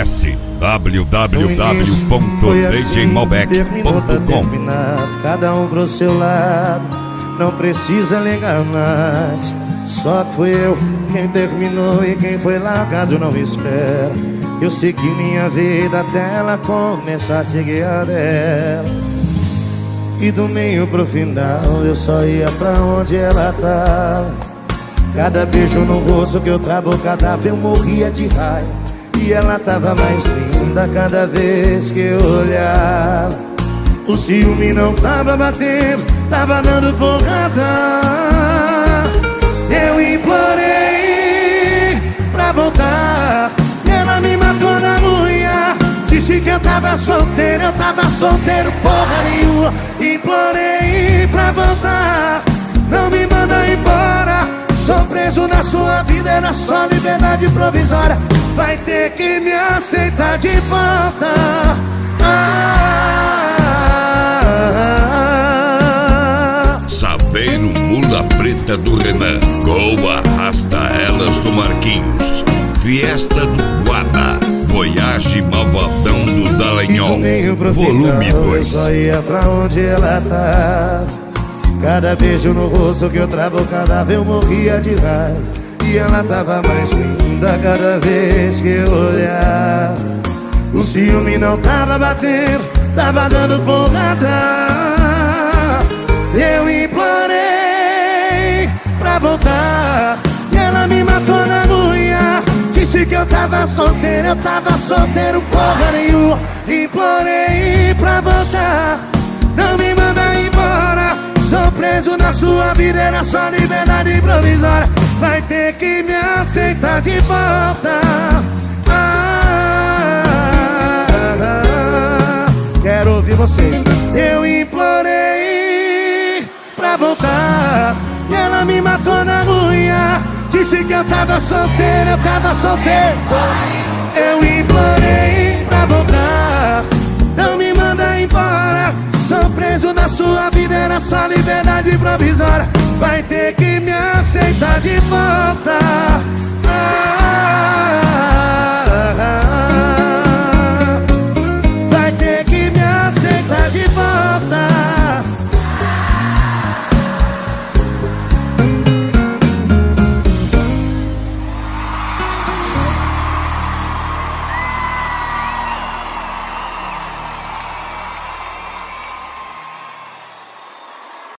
Acesse www.djmalbec.com. Cada um pro seu lado, não precisa ligar mais. Só que fui eu quem terminou e quem foi largado não espera. Eu segui minha vida até ela começar a seguir a dela. E do meio pro final eu só ia pra onde ela tava. Cada beijo no rosto que eu travo cadáver eu morria de raiva. E ela tava mais linda cada vez que eu olhava. O ciúme não tava batendo, tava dando porrada. Eu implorei pra voltar, ela me matou na unha. Disse que eu tava solteiro porra nenhuma. Implorei pra voltar, não me manda embora. Sou preso na sua vida, era só liberdade provisória. Vai ter que me aceitar de volta. Saveiro Mula Preta do Renan, com Arrasta Elas do Marquinhos, Fiesta do Guada, Voyage Malvadão do Dallagnol, volume 2. Eu só ia pra onde ela tava. Cada beijo no rosto que eu travo o cadáver eu morria de raiva. E ela tava mais linda cada vez que eu olhava. O ciúme não tava batendo, tava dando porrada. Eu implorei pra voltar, e ela me matou na unha. Disse que eu tava solteiro porra nenhuma. Implorei pra voltar, não me manda embora. Sou preso na sua vida, era só liberdade provisória. Vai ter que me aceitar de volta. Quero ouvir vocês. Eu implorei pra voltar, e ela me matou na unha. Disse que eu tava solteiro Eu implorei pra voltar, não me manda embora. Sou preso na sua vida, era só liberdade provisória. Vai ter que me aceitar de volta.